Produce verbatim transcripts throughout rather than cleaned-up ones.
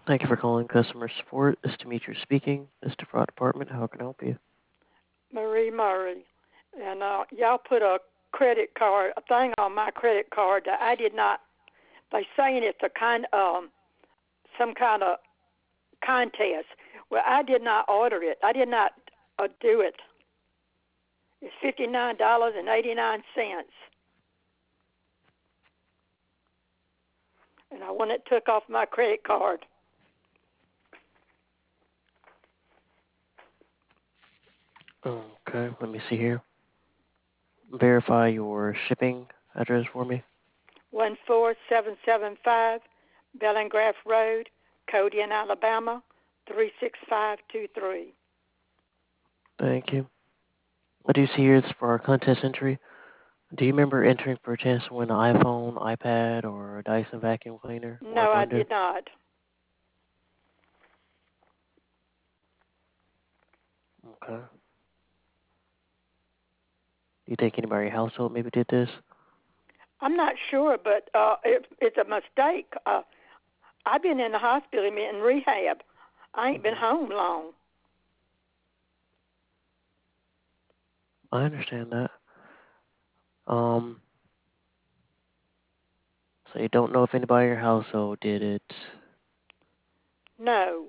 Thank you for calling customer support. This is Demetrius speaking. This is the fraud department. How can I help you? Marie Murray. And uh, y'all put a credit card, a thing on my credit card that I did not, they saying it's a kind, um, some kind of contest. Well, I did not order it. I did not uh, do it. It's fifty-nine dollars and eighty-nine cents. And I want it took off my credit card. Okay, let me see here. Verify your shipping address for me. one four seven seven five Bellingraph Road, Codian, Alabama, three six five two three. Thank you. I do see here it's for our contest entry. Do you remember entering for a chance to win an iPhone, iPad, or a Dyson vacuum cleaner, or a No, I blender? did not. Okay. Do you think anybody in your household maybe did this? I'm not sure, but uh, it, it's a mistake. Uh, I've been in the hospital, I mean, in rehab. I ain't been hmm home long. I understand that. Um, so you don't know if anybody in your household did it. No.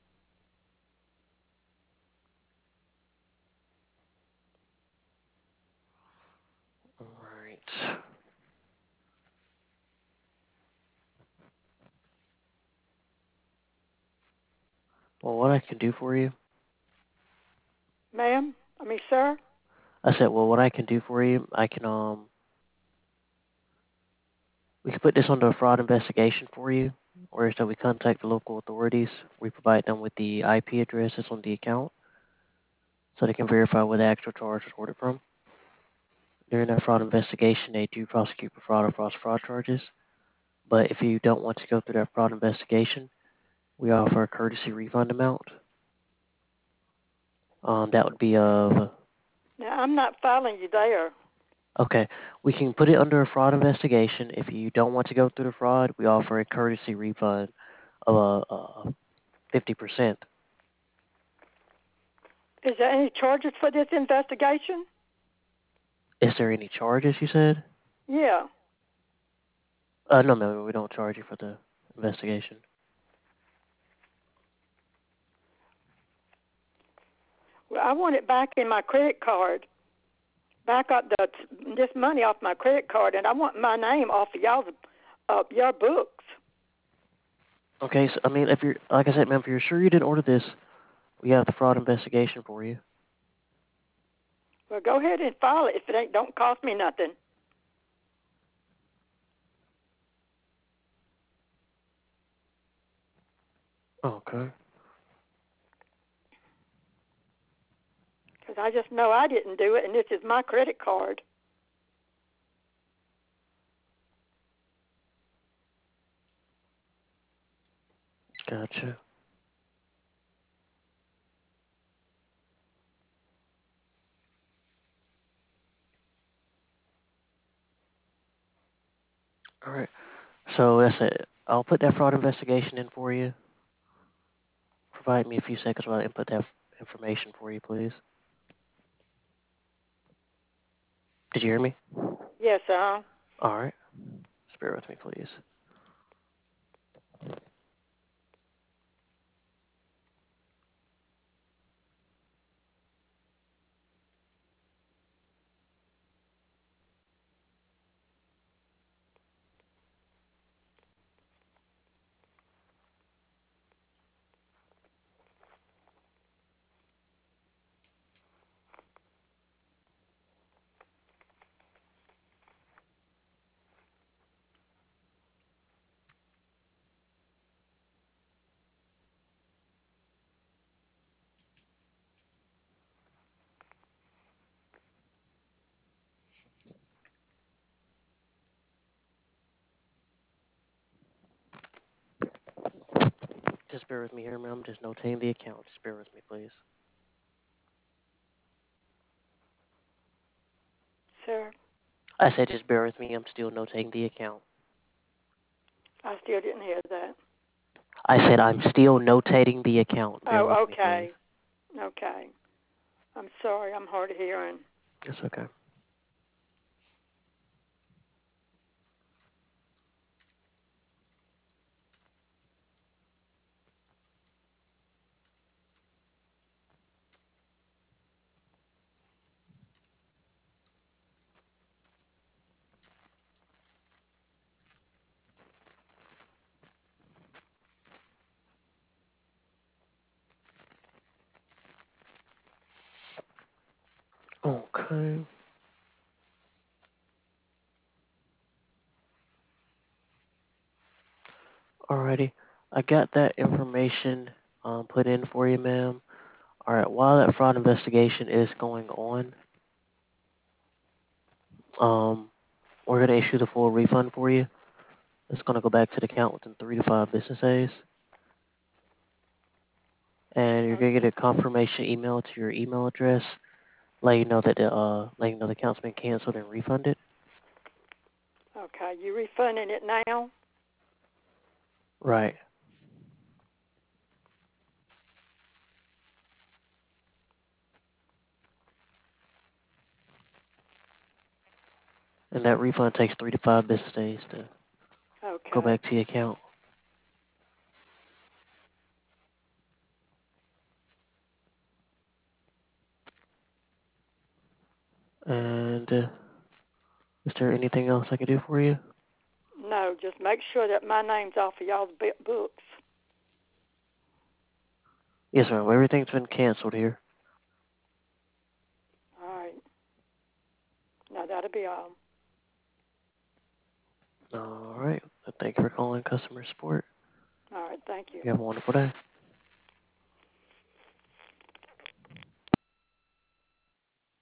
All right. Well, what I can do for you, Ma'am? I mean, sir? I said, well, what I can do for you, I can um, we can put this under a fraud investigation for you, or so we contact the local authorities. We provide them with the I P address that's on the account, so they can verify where the actual charge was ordered from. During that fraud investigation, they do prosecute for fraud or false fraud charges. But if you don't want to go through that fraud investigation, we offer a courtesy refund amount. Um, that would be of Now, I'm not following you there. okay. We can put it under a fraud investigation. If you don't want to go through the fraud, we offer a courtesy refund of a, a fifty percent. Is there any charges for this investigation? Is there any charges, you said? Yeah. Uh, no, no, we don't charge you for the investigation. Well, I want it back in my credit card. Back up the this money off my credit card, and I want my name off of y'all's uh, your books. Okay, so I mean, if you're like I said, ma'am, if you're sure you didn't order this, we have the fraud investigation for you. Well, go ahead and file it if it ain't don't cost me nothing. Okay, Because I just know I didn't do it, and this is my credit card. gotcha. All right, so that's it. I'll put that fraud investigation in for you. Provide me a few seconds while I input that information for you, please. Did you hear me? Yes, uh. All right, just bear with me, please. Just bear with me here, ma'am. I'm just notating the account. Just bear with me, please. Sir, I said just bear with me. I'm still notating the account. I still didn't hear that. I said I'm still notating the account. Bear with Oh, me, please. okay. Okay. I'm sorry. I'm hard of hearing. It's okay. Okay. Alrighty. I got that information um, put in for you, ma'am. Alright, while that fraud investigation is going on, um, we're going to issue the full refund for you. It's going to go back to the account within three to five business days. And you're going to get a confirmation email to your email address, letting you know that the, uh, letting you know the account's been canceled and refunded. Okay. You refunding it now? Right. And that refund takes three to five business days to go Okay. back to your account. And uh, is there anything else I can do for you? No, just make sure that my name's off of y'all's books. Yes, ma'am. Everything's been canceled here. All right. Now that'll be all. All right. Thank you for calling customer support. All right. Thank you. You have a wonderful day.